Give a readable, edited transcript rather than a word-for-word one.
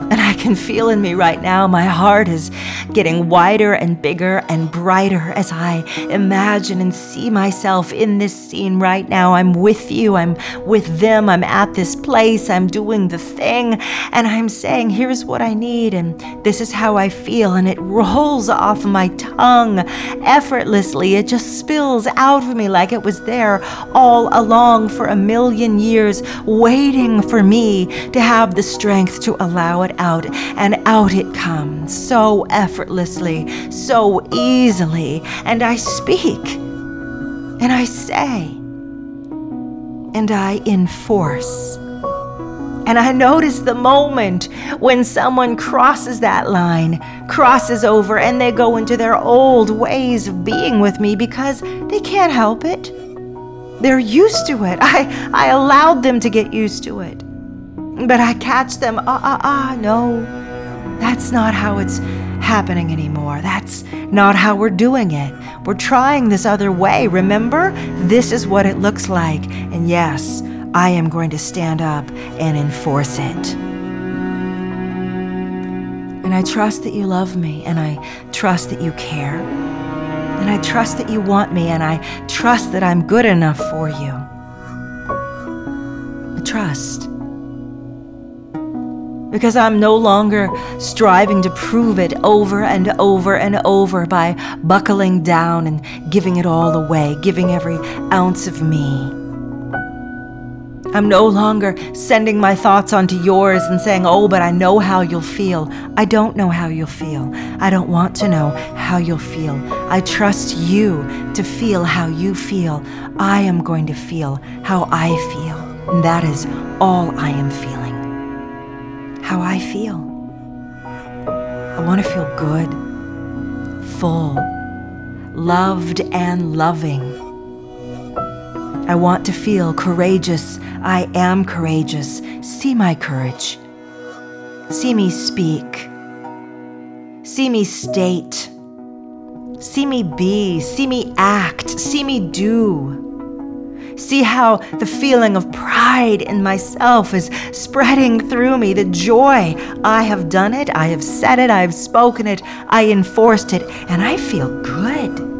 And I can feel in me right now, my heart is getting wider and bigger and brighter as I imagine and see myself in this scene right now. I'm with you, I'm with them, I'm at this place, I'm doing the thing, and I'm saying, here's what I need, and this is how I feel, and it rolls off my tongue effortlessly. It just spills out of me like it was there all along for a million years, waiting for me to have the strength to allow it out, and out it comes so effortlessly, so easily. And I speak, and I say, and I enforce. And I notice the moment when someone crosses that line, crosses over, and they go into their old ways of being with me because they can't help it. They're used to it. I allowed them to get used to it. But I catch them, no, that's not how it's happening anymore. That's not how we're doing it. We're trying this other way, remember? This is what it looks like. And yes, I am going to stand up and enforce it. And I trust that you love me, and I trust that you care. And I trust that you want me, and I trust that I'm good enough for you. I trust. Because I'm no longer striving to prove it over and over and over by buckling down and giving it all away, giving every ounce of me. I'm no longer sending my thoughts onto yours and saying, oh, but I know how you'll feel. I don't know how you'll feel. I don't want to know how you'll feel. I trust you to feel how you feel. I am going to feel how I feel. And that is all I am feeling. How I feel. I want to feel good, full, loved and loving. I want to feel courageous. I am courageous. See my courage. See me speak. See me state. See me be. See me act. See me do. See how the feeling of pride in myself is spreading through me, the joy. I have done it, I have said it, I have spoken it, I enforced it, and I feel good.